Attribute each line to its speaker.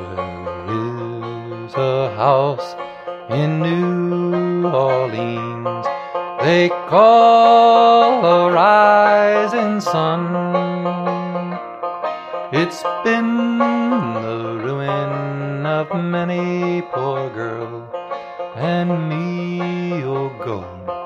Speaker 1: There is a house in New Orleans they call a rising sun. It's been the ruin of many poor girl and me, oh God,